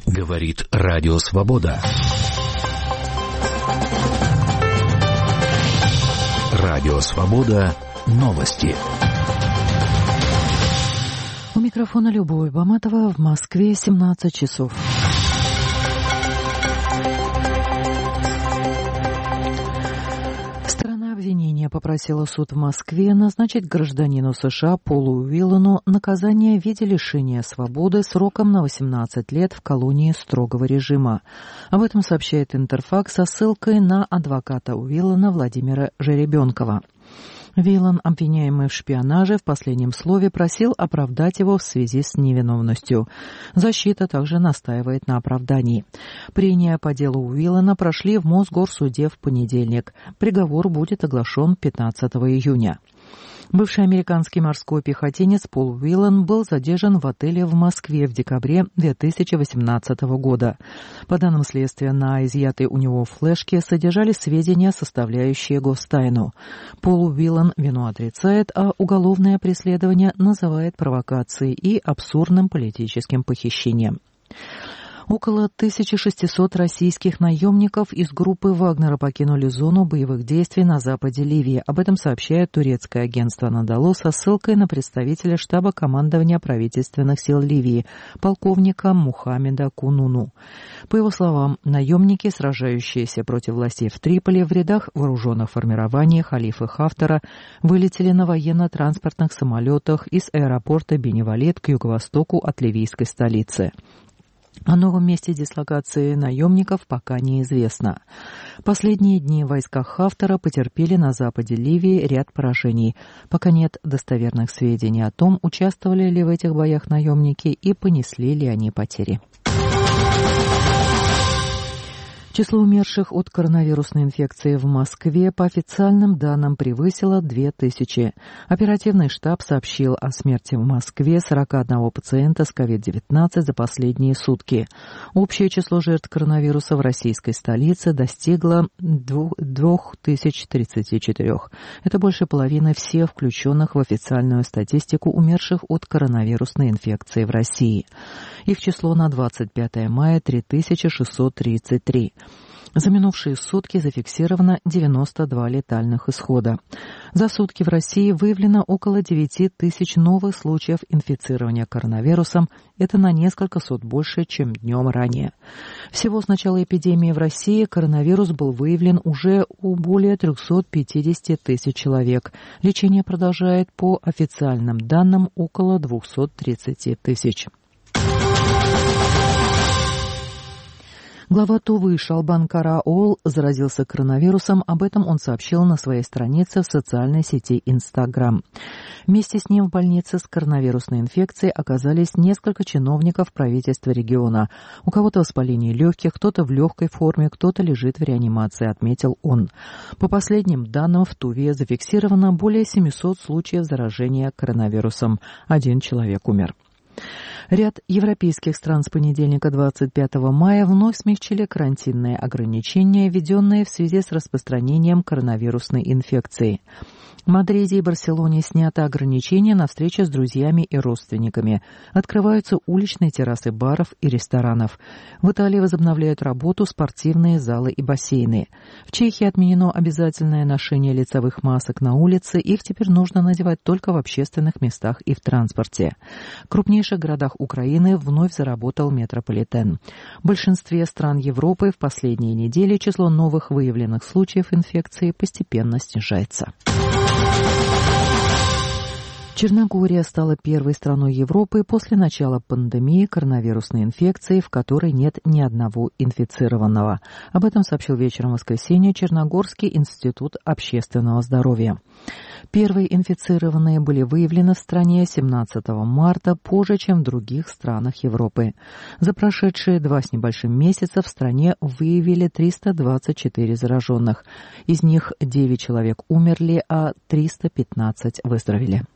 Говорит Радио Свобода. Радио Свобода. Новости. У микрофона Любовь Баматова. В Москве 17 часов. Попросила суд в Москве назначить гражданину США Полу Уиллану наказание в виде лишения свободы сроком на 18 лет в колонии строгого режима. Об этом сообщает Интерфакс со ссылкой на адвоката Уиллана Владимира Жеребенкова. Уиллан, обвиняемый в шпионаже, в последнем слове просил оправдать его в связи с невиновностью. Защита также настаивает на оправдании. Прения по делу Уиллана прошли в Мосгорсуде в понедельник. Приговор будет оглашен 15 июня. Бывший американский морской пехотинец Пол Уиллан был задержан в отеле в Москве в декабре 2018 года. По данным следствия, на изъятой у него флешке содержались сведения, составляющие гостайну. Пол Уиллан вину отрицает, а уголовное преследование называет провокацией и абсурдным политическим похищением. Около 1600 российских наемников из группы Вагнера покинули зону боевых действий на западе Ливии. Об этом сообщает турецкое агентство «Анадолу» со ссылкой на представителя штаба командования правительственных сил Ливии, полковника Мухаммеда Кунуну. По его словам, наемники, сражающиеся против властей в Триполи в рядах вооруженных формирований халифа Хафтара, вылетели на военно-транспортных самолетах из аэропорта Бени-Валид к юго-востоку от ливийской столицы. О новом месте дислокации наемников пока неизвестно. Последние дни войска Хафтара потерпели на западе Ливии ряд поражений. Пока нет достоверных сведений о том, участвовали ли в этих боях наемники и понесли ли они потери. Число умерших от коронавирусной инфекции в Москве по официальным данным превысило 2000. Оперативный штаб сообщил о смерти в Москве 41 пациента с COVID-19 за последние сутки. Общее число жертв коронавируса в российской столице достигло 2034. Это больше половины всех включенных в официальную статистику умерших от коронавирусной инфекции в России. Их число на 25 мая 3633. За минувшие сутки зафиксировано 92 летальных исхода. За сутки в России выявлено около 9000 новых случаев инфицирования коронавирусом. Это на несколько сот больше, чем днем ранее. Всего с начала эпидемии в России коронавирус был выявлен уже у более 350 тысяч человек. Лечение продолжает по официальным данным около 230 тысяч. Глава Тувы Шалбан Караол заразился коронавирусом. Об этом он сообщил на своей странице в социальной сети Instagram. Вместе с ним в больнице с коронавирусной инфекцией оказались несколько чиновников правительства региона. У кого-то воспаление легких, кто-то в легкой форме, кто-то лежит в реанимации, отметил он. По последним данным, в Туве зафиксировано более 700 случаев заражения коронавирусом. 1 человек умер. Ряд европейских стран с понедельника 25 мая вновь смягчили карантинные ограничения, введенные в связи с распространением коронавирусной инфекции. В Мадриде и Барселоне снято ограничения на встречи с друзьями и родственниками. Открываются уличные террасы баров и ресторанов. В Италии возобновляют работу спортивные залы и бассейны. В Чехии отменено обязательное ношение лицевых масок на улице. Их теперь нужно надевать только в общественных местах и в транспорте. В крупнейших городах Украины вновь заработал метрополитен. В большинстве стран Европы в последние недели число новых выявленных случаев инфекции постепенно снижается. Черногория стала первой страной Европы после начала пандемии коронавирусной инфекции, в которой нет ни одного инфицированного. Об этом сообщил вечером в воскресенье Черногорский институт общественного здоровья. Первые инфицированные были выявлены в стране 17 марта, позже, чем в других странах Европы. За прошедшие 2 с небольшим месяца в стране выявили 324 зараженных. Из них 9 человек умерли, а 315 выздоровели.